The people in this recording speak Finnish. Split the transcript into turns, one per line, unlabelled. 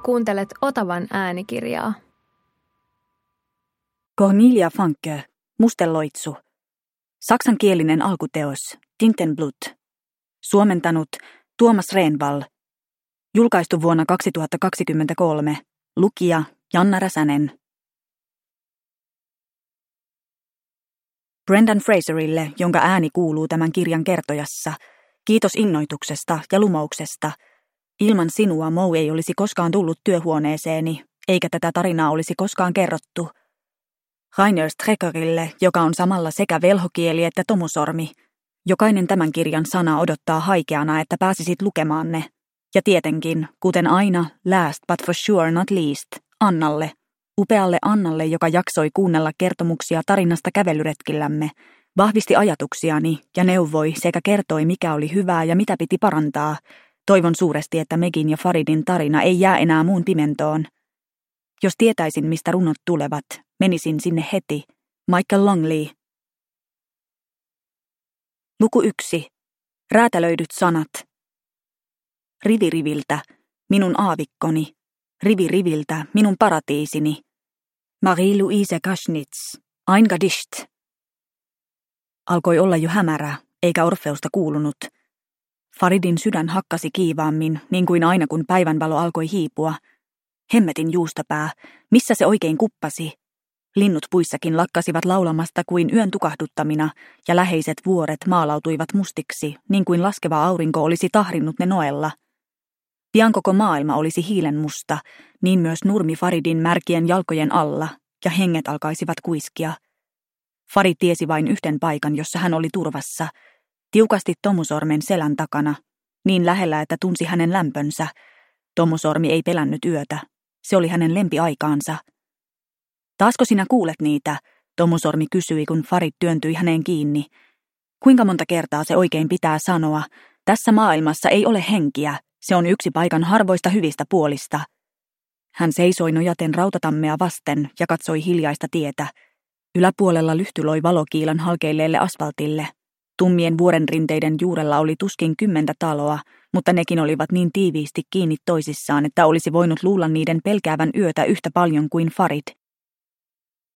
Kuuntelet Otavan äänikirjaa.
Cornelia Funke, Musteloitsu. Saksankielinen alkuteos, Tintenblut. Suomentanut Tuomas Rehnvall. Julkaistu vuonna 2023. Lukija Janna Räsänen. Brendan Fraserille, jonka ääni kuuluu tämän kirjan kertojassa. Kiitos innoituksesta ja lumouksesta. Ilman sinua Moe ei olisi koskaan tullut työhuoneeseeni, eikä tätä tarinaa olisi koskaan kerrottu. Rainer Streckerille, joka on samalla sekä velhokieli että tomusormi. Jokainen tämän kirjan sana odottaa haikeana, että pääsisit lukemaan ne. Ja tietenkin, kuten aina, last but for sure not least, Annalle. Upealle Annalle, joka jaksoi kuunnella kertomuksia tarinasta kävelyretkillämme, vahvisti ajatuksiani ja neuvoi sekä kertoi, mikä oli hyvää ja mitä piti parantaa. Toivon suuresti, että Megin ja Faridin tarina ei jää enää muun pimentoon. Jos tietäisin, mistä runot tulevat, menisin sinne heti. Michael Longley. Luku 1. Räätälöidyt sanat. Rivi riviltä, minun aavikkoni. Rivi riviltä, minun paratiisini. Marie-Louise Kaschnitz. Ein Gedicht. Alkoi olla jo hämärä, eikä Orfeusta kuulunut. Faridin sydän hakkasi kiivaammin, niin kuin aina kun päivänvalo alkoi hiipua. Hemmetin juustapää, missä se oikein kuppasi? Linnut puissakin lakkasivat laulamasta kuin yön tukahduttamina, ja läheiset vuoret maalautuivat mustiksi, niin kuin laskeva aurinko olisi tahrinnut ne noella. Pian koko maailma olisi hiilenmusta, niin myös nurmi Faridin märkien jalkojen alla, ja henget alkaisivat kuiskia. Farid tiesi vain yhden paikan, jossa hän oli turvassa, tiukasti Tomusormen selän takana, niin lähellä, että tunsi hänen lämpönsä. Tomusormi ei pelännyt yötä, se oli hänen lempiaikaansa. Taasko sinä kuulet niitä? Tomusormi kysyi, kun Farid työntyi häneen kiinni. Kuinka monta kertaa se oikein pitää sanoa? Tässä maailmassa ei ole henkiä, se on yksi paikan harvoista hyvistä puolista. Hän seisoi nojaten rautatammea vasten ja katsoi hiljaista tietä. Yläpuolella lyhty loi valokiilan halkeilleelle asfaltille. Tummien vuorenrinteiden juurella oli tuskin 10 taloa, mutta nekin olivat niin tiiviisti kiinni toisissaan, että olisi voinut luulla niiden pelkäävän yötä yhtä paljon kuin Farid.